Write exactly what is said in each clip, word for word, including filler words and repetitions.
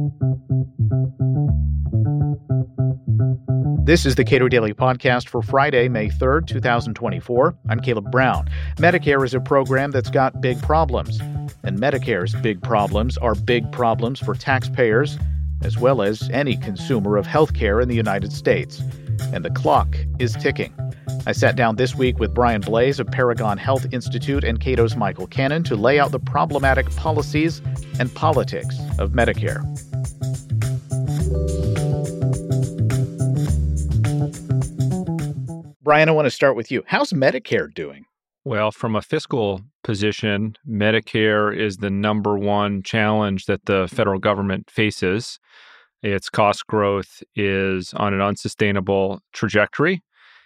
This is the Cato Daily Podcast for Friday, May third, twenty twenty-four. I'm Caleb Brown. Medicare is a program that's got big problems, and Medicare's big problems are big problems for taxpayers, as well as any consumer of health care in the United States. And the clock is ticking. I sat down this week with Brian Blase of Paragon Health Institute and Cato's Michael Cannon to lay out the problematic policies and politics of Medicare. Brian, I want to start with you. How's Medicare doing? Well, from a fiscal position, Medicare is the number one challenge that the federal government faces. Its cost growth is on an unsustainable trajectory.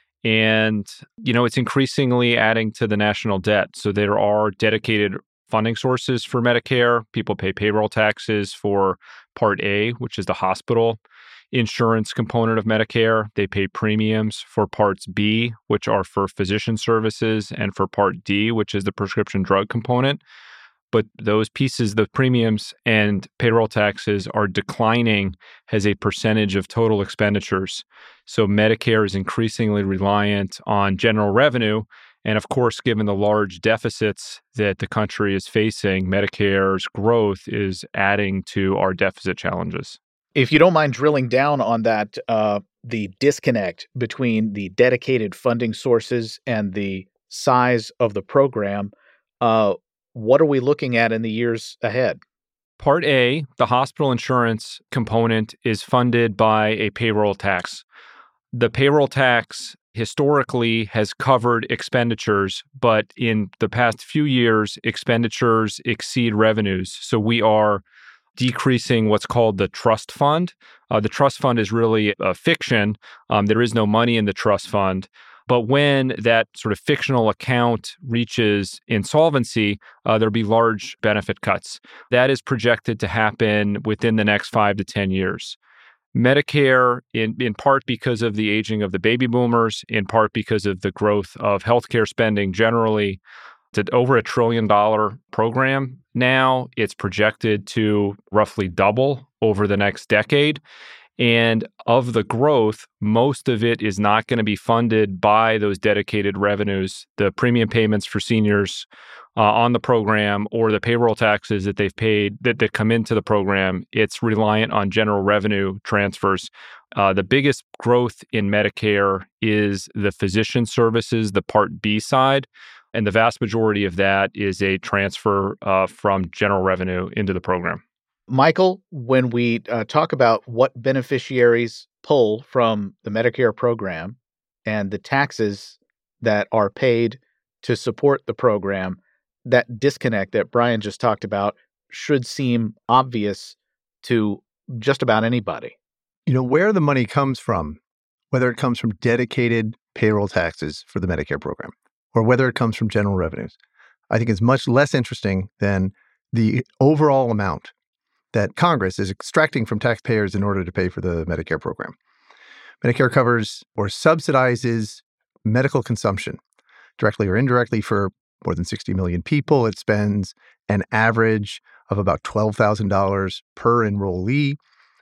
And, you know, it's increasingly adding to the national debt. So there are dedicated funding sources for Medicare. People pay payroll taxes for Part A, which is the hospital insurance component of Medicare. They pay premiums for Parts B, which are for physician services, and for Part D, which is the prescription drug component. But those pieces, the premiums and payroll taxes, are declining as a percentage of total expenditures. So Medicare is increasingly reliant on general revenue. And of course, given the large deficits that the country is facing, Medicare's growth is adding to our deficit challenges. If you don't mind drilling down on that, uh, the disconnect between the dedicated funding sources and the size of the program, uh, what are we looking at in the years ahead? Part A, the hospital insurance component, is funded by a payroll tax. The payroll tax historically has covered expenditures, but in the past few years, expenditures exceed revenues. So we are decreasing what's called the trust fund. Uh, the trust fund is really a fiction. Um, there is no money in the trust fund. But when that sort of fictional account reaches insolvency, uh, there'll be large benefit cuts. That is projected to happen within the next five to ten years. Medicare, in, in part because of the aging of the baby boomers, in part because of the growth of healthcare spending generally, it's over a trillion dollar program now. It's projected to roughly double over the next decade. And of the growth, most of it is not going to be funded by those dedicated revenues, the premium payments for seniors uh, on the program, or the payroll taxes that they've paid that, that come into the program. It's reliant on general revenue transfers. Uh, the biggest growth in Medicare is the physician services, the Part B side. And the vast majority of that is a transfer uh, from general revenue into the program. Michael, when we uh, talk about what beneficiaries pull from the Medicare program and the taxes that are paid to support the program, that disconnect that Brian just talked about should seem obvious to just about anybody. You know, where the money comes from, whether it comes from dedicated payroll taxes for the Medicare program, or whether it comes from general revenues, I think is much less interesting than the overall amount that Congress is extracting from taxpayers in order to pay for the Medicare program. Medicare covers or subsidizes medical consumption, directly or indirectly, for more than sixty million people. It spends an average of about twelve thousand dollars per enrollee.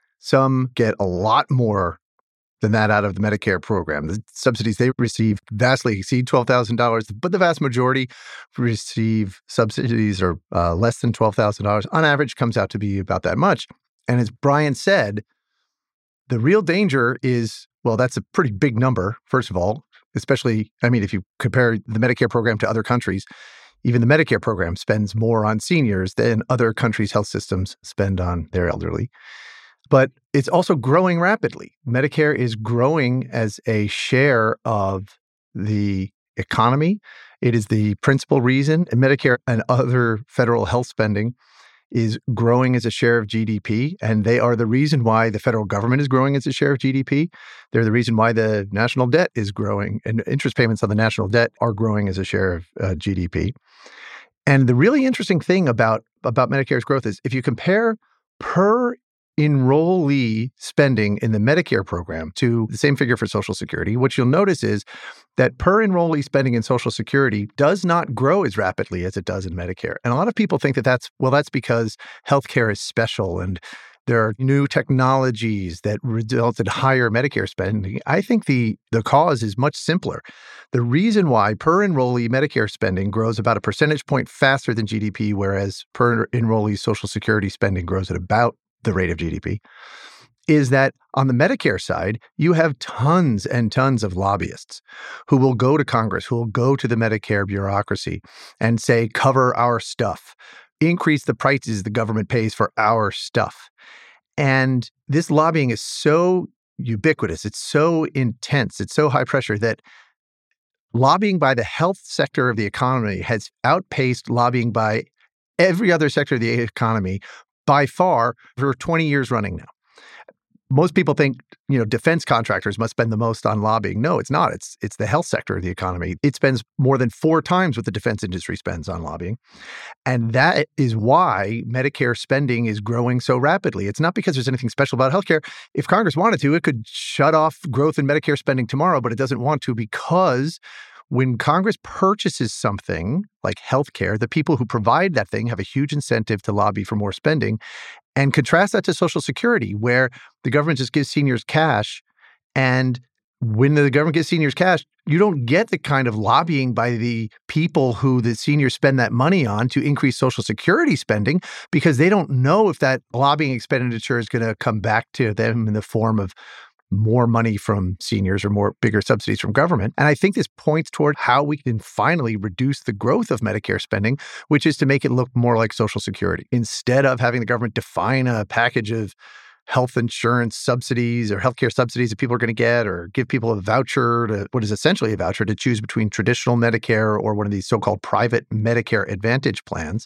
Some get a lot more than that out of the Medicare program. The subsidies they receive vastly exceed twelve thousand dollars, but the vast majority receive subsidies are uh, less than twelve thousand dollars. On average, comes out to be about that much. And as Brian said, the real danger is, well, that's a pretty big number, first of all, especially, I mean, if you compare the Medicare program to other countries, even the Medicare program spends more on seniors than other countries' health systems spend on their elderly. But it's also growing rapidly. Medicare is growing as a share of the economy. It is the principal reason, and Medicare and other federal health spending is growing as a share of G D P, and they are the reason why the federal government is growing as a share of G D P. They're the reason why the national debt is growing, and interest payments on the national debt are growing as a share of uh, G D P. And the really interesting thing about, about Medicare's growth is if you compare per enrollee spending in the Medicare program to the same figure for Social Security, what you'll notice is that per enrollee spending in Social Security does not grow as rapidly as it does in Medicare. And a lot of people think that that's, well, that's because healthcare is special and There are new technologies that result in higher Medicare spending. I think the, the cause is much simpler. The reason why per enrollee Medicare spending grows about a percentage point faster than G D P, whereas per enrollee Social Security spending grows at about the rate of G D P, is that on the Medicare side, you have tons and tons of lobbyists who will go to Congress, who will go to the Medicare bureaucracy and say, cover our stuff, increase the prices the government pays for our stuff. And this lobbying is so ubiquitous, it's so intense, it's so high pressure that lobbying by the health sector of the economy has outpaced lobbying by every other sector of the economy by far for twenty years running now. Most people think, you know, defense contractors must spend the most on lobbying. No, it's not. It's it's the health sector of the economy. It spends more than four times what the defense industry spends on lobbying. And that is why Medicare spending is growing so rapidly. It's not because there's anything special about healthcare. If Congress wanted to, it could shut off growth in Medicare spending tomorrow, but it doesn't want to because when Congress purchases something like healthcare, the people who provide that thing have a huge incentive to lobby for more spending. And contrast that to Social Security, where the government just gives seniors cash. And when the government gives seniors cash, you don't get the kind of lobbying by the people who the seniors spend that money on to increase Social Security spending because they don't know if that lobbying expenditure is going to come back to them in the form of more money from seniors or more bigger subsidies from government. And I think this points toward how we can finally reduce the growth of Medicare spending, which is to make it look more like Social Security. Instead of having the government define a package of health insurance subsidies or healthcare subsidies that people are going to get, or give people a voucher, to what is essentially a voucher to choose between traditional Medicare or one of these so-called private Medicare Advantage plans,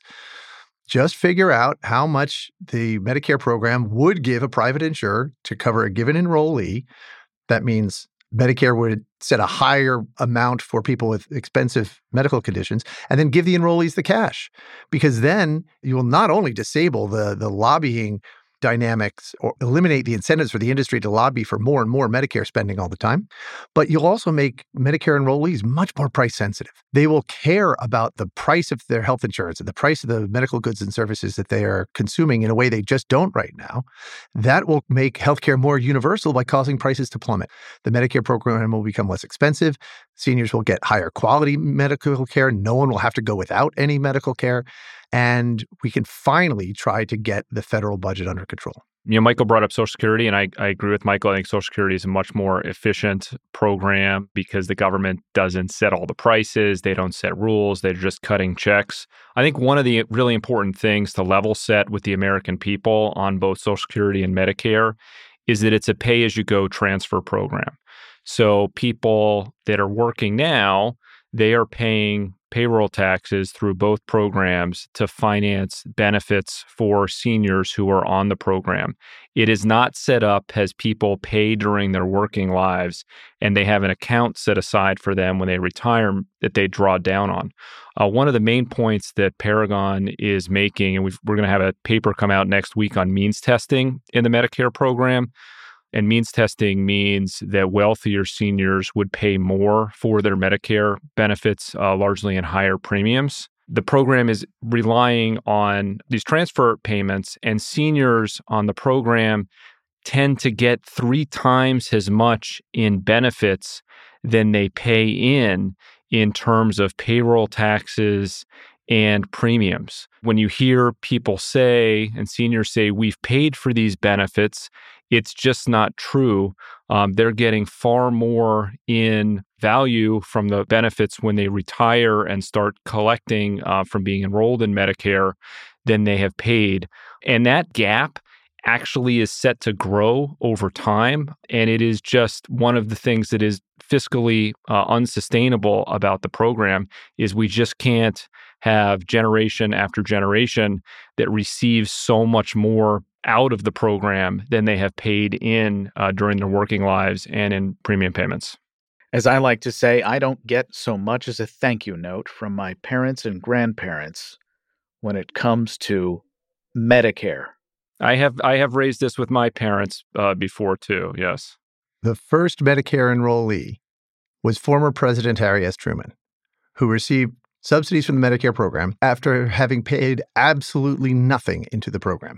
just figure out how much the Medicare program would give a private insurer to cover a given enrollee. That means Medicare would set a higher amount for people with expensive medical conditions and then give the enrollees the cash. Because then you will not only disable the, the lobbying dynamics or eliminate the incentives for the industry to lobby for more and more Medicare spending all the time, but you'll also make Medicare enrollees much more price sensitive. They will care about the price of their health insurance and the price of the medical goods and services that they are consuming in a way they just don't right now. That will make healthcare more universal by causing prices to plummet. The Medicare program will become less expensive. Seniors will get higher quality medical care. No one will have to go without any medical care. And we can finally try to get the federal budget under control. You know, Michael brought up Social Security, and I, I agree with Michael. I think Social Security is a much more efficient program because the government doesn't set all the prices. They don't set rules. They're just cutting checks. I think one of the really important things to level set with the American people on both Social Security and Medicare is that it's a pay-as-you-go transfer program. So people that are working now, they are paying payroll taxes through both programs to finance benefits for seniors who are on the program. It is not set up as people pay during their working lives and they have an account set aside for them when they retire that they draw down on. Uh, one of the main points that Paragon is making, and we've, we're going to have a paper come out next week on means testing in the Medicare program. And means testing means that wealthier seniors would pay more for their Medicare benefits, uh, largely in higher premiums. The program is relying on these transfer payments, and seniors on the program tend to get three times as much in benefits than they pay in in terms of payroll taxes and premiums. When you hear people say, and seniors say, we've paid for these benefits, it's just not true. Um, they're getting far more in value from the benefits when they retire and start collecting uh, from being enrolled in Medicare than they have paid. And that gap actually is set to grow over time. And it is just one of the things that is fiscally uh, unsustainable about the program is we just can't have generation after generation that receives so much more out of the program than they have paid in uh, during their working lives and in premium payments. As I like to say, I don't get so much as a thank you note from my parents and grandparents when it comes to Medicare. I have I have raised this with my parents uh, before too, yes. The first Medicare enrollee was former President Harry S. Truman, who received subsidies from the Medicare program after having paid absolutely nothing into the program.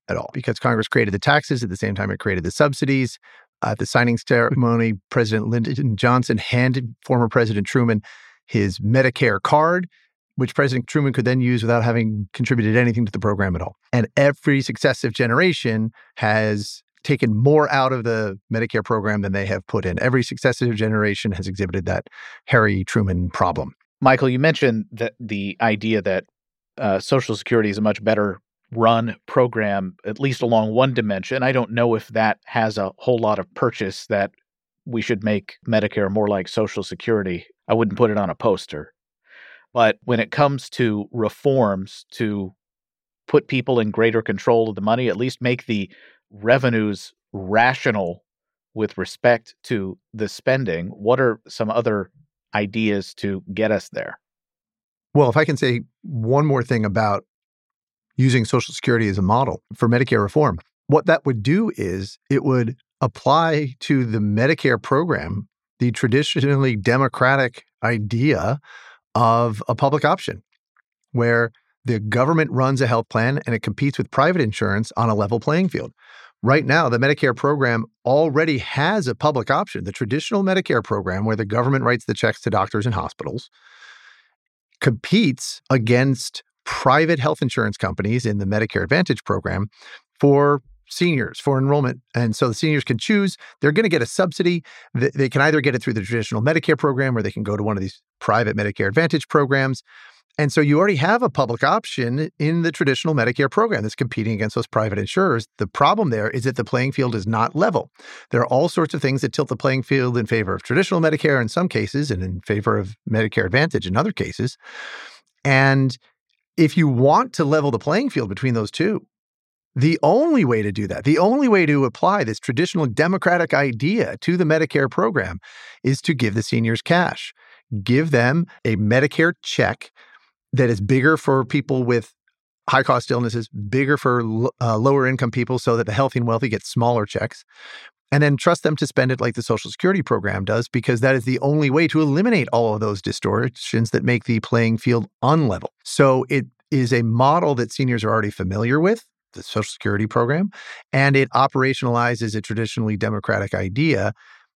at all because Congress created the taxes at the same time it created the subsidies. At the signing ceremony, President Lyndon Johnson handed former President Truman his Medicare card, which President Truman could then use without having contributed anything to the program at all. And every successive generation has taken more out of the Medicare program than they have put in. Every successive generation has exhibited that Harry Truman problem. Michael, you mentioned that the idea that uh, Social Security is a much better run program, at least along one dimension. I don't know if that has a whole lot of purchase that we should make Medicare more like Social Security. I wouldn't put it on a poster. But when it comes to reforms to put people in greater control of the money, at least make the revenues rational with respect to the spending, what are some other ideas to get us there? Well, if I can say one more thing about using Social Security as a model for Medicare reform, what that would do is it would apply to the Medicare program the traditionally democratic idea of a public option, where the government runs a health plan and it competes with private insurance on a level playing field. Right now, the Medicare program already has a public option. The traditional Medicare program, where the government writes the checks to doctors and hospitals, competes against private health insurance companies in the Medicare Advantage program for seniors, for enrollment. And so the seniors can choose. They're going to get a subsidy. They can either get it through the traditional Medicare program or they can go to one of these private Medicare Advantage programs. And so you already have a public option in the traditional Medicare program that's competing against those private insurers. The problem there is that the playing field is not level. There are all sorts of things that tilt the playing field in favor of traditional Medicare in some cases and in favor of Medicare Advantage in other cases. And if you want to level the playing field between those two, the only way to do that, the only way to apply this traditional democratic idea to the Medicare program is to give the seniors cash. Give them a Medicare check that is bigger for people with high-cost illnesses, bigger for uh, lower-income people so that the healthy and wealthy get smaller checks, and then trust them to spend it like the Social Security program does, because that is the only way to eliminate all of those distortions that make the playing field unlevel. So it is a model that seniors are already familiar with, the Social Security program, and it operationalizes a traditionally democratic idea.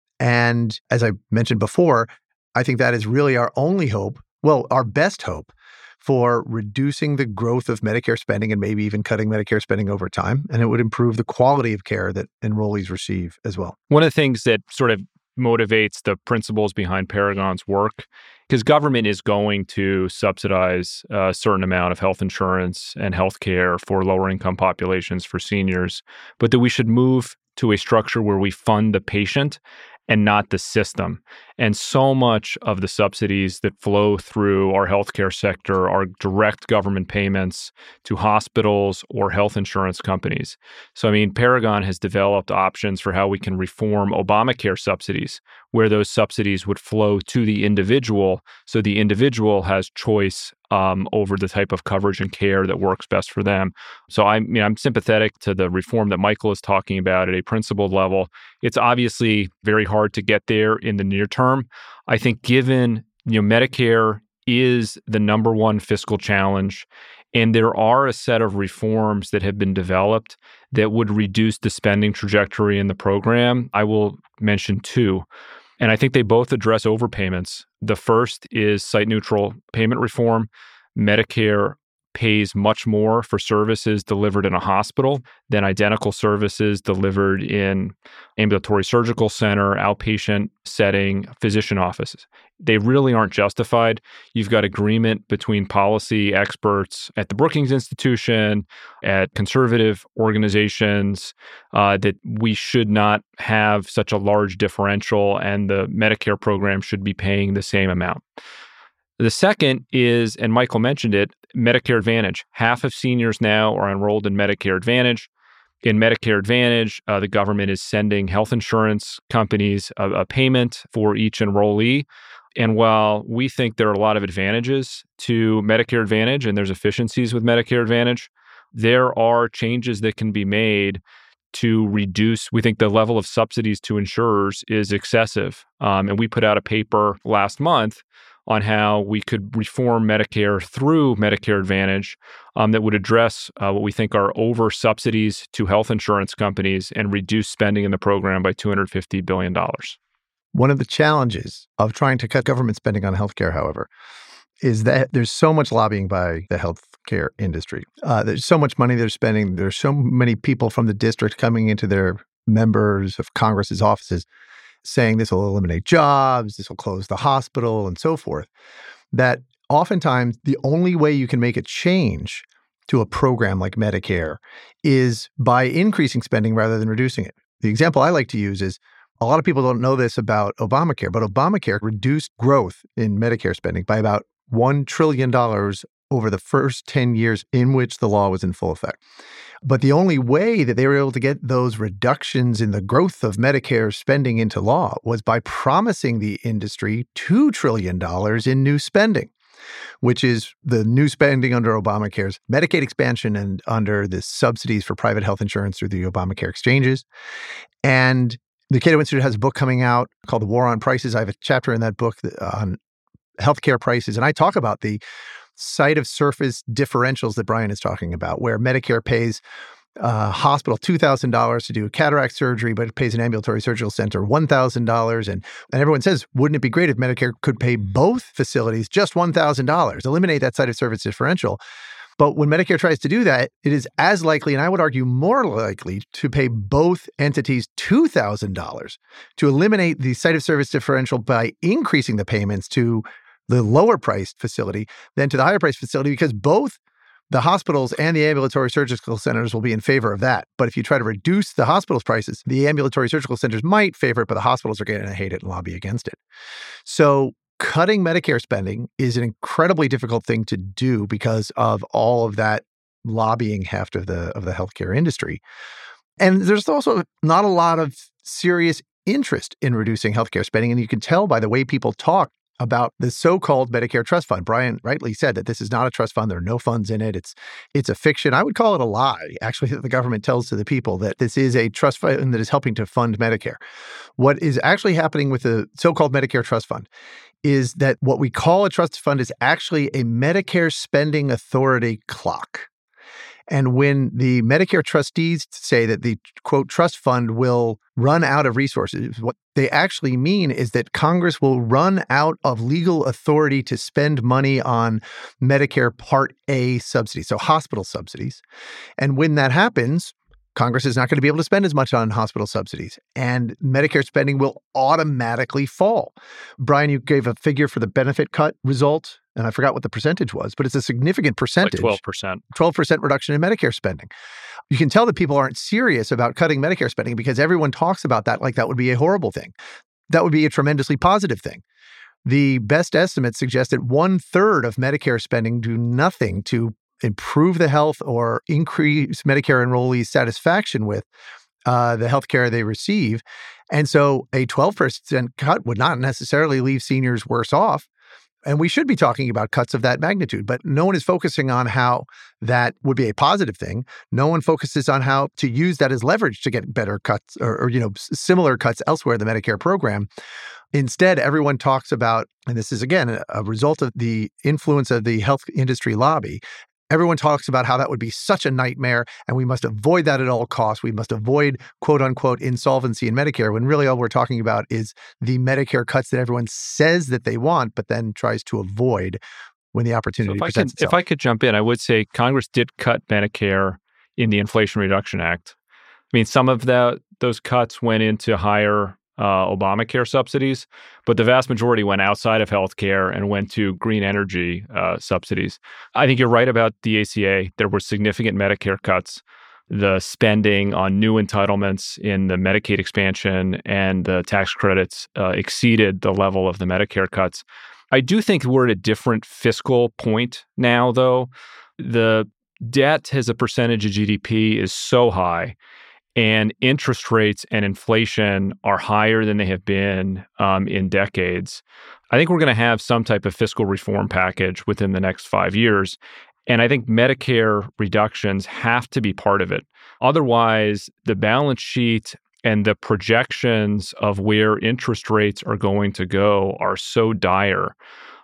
And as I mentioned before, I think that is really our only hope, well, our best hope for reducing the growth of Medicare spending and maybe even cutting Medicare spending over time. And it would improve the quality of care that enrollees receive as well. One of the things that sort of motivates the principles behind Paragon's work, because government is going to subsidize a certain amount of health insurance and health care for lower income populations, for seniors, but that we should move to a structure where we fund the patient and not the system. And so much of the subsidies that flow through our healthcare sector are direct government payments to hospitals or health insurance companies. So, I mean, Paragon has developed options for how we can reform Obamacare subsidies, where those subsidies would flow to the individual, so the individual has choice um, over the type of coverage and care that works best for them. So I'm, you know, I'm sympathetic to the reform that Michael is talking about at a principled level. It's obviously very hard to get there in the near term. I think given, you know, Medicare is the number one fiscal challenge, and there are a set of reforms that have been developed that would reduce the spending trajectory in the program. I will mention two. And I think they both address overpayments. The first is site-neutral payment reform. Medicare pays much more for services delivered in a hospital than identical services delivered in ambulatory surgical center, outpatient setting, physician offices. They really aren't justified. You've got agreement between policy experts at the Brookings Institution, at conservative organizations, uh, that we should not have such a large differential, and the Medicare program should be paying the same amount. The second is, and Michael mentioned it, Medicare Advantage. Half of seniors now are enrolled in Medicare Advantage. In Medicare Advantage, uh, the government is sending health insurance companies a, a payment for each enrollee. And while we think there are a lot of advantages to Medicare Advantage and there's efficiencies with Medicare Advantage, there are changes that can be made to reduce. We think the level of subsidies to insurers is excessive. Um, and we put out a paper last month on how we could reform Medicare through Medicare Advantage um, that would address uh, what we think are over subsidies to health insurance companies and reduce spending in the program by two hundred fifty billion dollars. One of the challenges of trying to cut government spending on healthcare, however, is that there's so much lobbying by the healthcare industry. Uh, there's so much money they're spending. There's so many people from the district coming into their members of Congress's offices saying this will eliminate jobs, this will close the hospital, and so forth, that oftentimes the only way you can make a change to a program like Medicare is by increasing spending rather than reducing it. The example I like to use is a lot of people don't know this about Obamacare, but Obamacare reduced growth in Medicare spending by about one trillion dollars over the first ten years in which the law was in full effect. But the only way that they were able to get those reductions in the growth of Medicare spending into law was by promising the industry two trillion dollars in new spending, which is the new spending under Obamacare's Medicaid expansion and under the subsidies for private health insurance through the Obamacare exchanges. And the Cato Institute has a book coming out called The War on Prices. I have a chapter in that book on healthcare prices, and I talk about the site of service differentials that Brian is talking about, where Medicare pays a hospital two thousand dollars to do a cataract surgery, but it pays an ambulatory surgical center one thousand dollars. And, and everyone says, wouldn't it be great if Medicare could pay both facilities just one thousand dollars, eliminate that site of service differential? But when Medicare tries to do that, it is as likely, and I would argue more likely, to pay both entities two thousand dollars to eliminate the site of service differential by increasing the payments to the lower priced facility than to the higher priced facility, because both the hospitals and the ambulatory surgical centers will be in favor of that. But if you try to reduce the hospital's prices, the ambulatory surgical centers might favor it, but the hospitals are going to hate it and lobby against it. So cutting Medicare spending is an incredibly difficult thing to do because of all of that lobbying heft of the of the healthcare industry. And there's also not a lot of serious interest in reducing healthcare spending. And you can tell by the way people talk about the so-called Medicare trust fund. Brian rightly said that this is not a trust fund. There are no funds in it. It's it's a fiction. I would call it a lie, actually, that the government tells to the people that this is a trust fund that is helping to fund Medicare. What is actually happening with the so-called Medicare trust fund is that what we call a trust fund is actually a Medicare spending authority clock. And when the Medicare trustees say that the, quote, trust fund will run out of resources, what they actually mean is that Congress will run out of legal authority to spend money on Medicare Part A subsidies, so hospital subsidies. And when that happens, Congress is not going to be able to spend as much on hospital subsidies, and Medicare spending will automatically fall. Brian, you gave a figure for the benefit cut result, and I forgot what the percentage was, but it's a significant percentage. Like twelve percent. twelve percent reduction in Medicare spending. You can tell that people aren't serious about cutting Medicare spending because everyone talks about that like that would be a horrible thing. That would be a tremendously positive thing. The best estimates suggest that one third of Medicare spending do nothing to improve the health or increase Medicare enrollees' satisfaction with uh, the health care they receive. And so a twelve percent cut would not necessarily leave seniors worse off. And we should be talking about cuts of that magnitude, but no one is focusing on how that would be a positive thing. No one focuses on how to use that as leverage to get better cuts or, or you know, similar cuts elsewhere in the Medicare program. Instead, everyone talks about, and this is, again, a, a result of the influence of the health industry lobby, everyone talks about how that would be such a nightmare and we must avoid that at all costs. We must avoid, quote unquote, insolvency in Medicare, when really all we're talking about is the Medicare cuts that everyone says that they want, but then tries to avoid when the opportunity so if presents I could, itself. If I could jump in, I would say Congress did cut Medicare in the Inflation Reduction Act. I mean, some of the, those cuts went into higher Uh, Obamacare subsidies, but the vast majority went outside of healthcare and went to green energy uh, subsidies. I think you're right about the A C A. There were significant Medicare cuts. The spending on new entitlements in the Medicaid expansion and the tax credits uh, exceeded the level of the Medicare cuts. I do think we're at a different fiscal point now, though. The debt as a percentage of G D P is so high, and interest rates and inflation are higher than they have been um, in decades. I think we're going to have some type of fiscal reform package within the next five years. And I think Medicare reductions have to be part of it. Otherwise, the balance sheet and the projections of where interest rates are going to go are so dire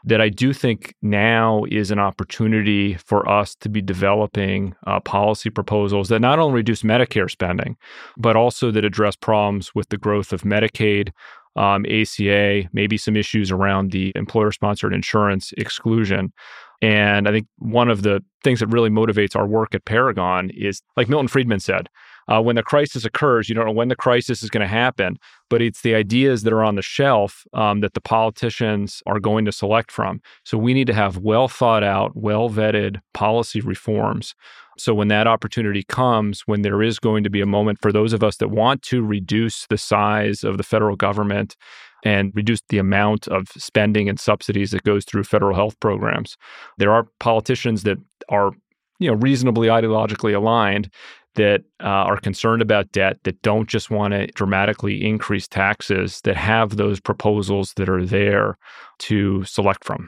that I do think now is an opportunity for us to be developing uh, policy proposals that not only reduce Medicare spending, but also that address problems with the growth of Medicaid, um, A C A, maybe some issues around the employer-sponsored insurance exclusion. And I think one of the things that really motivates our work at Paragon is, like Milton Friedman said, uh, when the crisis occurs, you don't know when the crisis is going to happen, but it's the ideas that are on the shelf um, that the politicians are going to select from. So we need to have well thought out, well vetted policy reforms. So when that opportunity comes, when there is going to be a moment for those of us that want to reduce the size of the federal government and reduce the amount of spending and subsidies that goes through federal health programs, there are politicians that are, you know, reasonably ideologically aligned that uh, are concerned about debt, that don't just want to dramatically increase taxes, that have those proposals that are there to select from.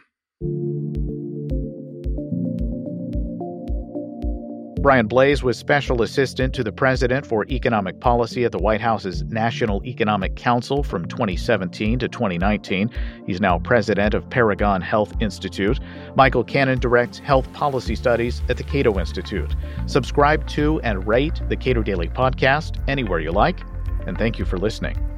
Brian Blase was Special Assistant to the President for Economic Policy at the White House's National Economic Council from twenty seventeen to twenty nineteen. He's now President of Paragon Health Institute. Michael Cannon directs Health Policy Studies at the Cato Institute. Subscribe to and rate the Cato Daily Podcast anywhere you like, and thank you for listening.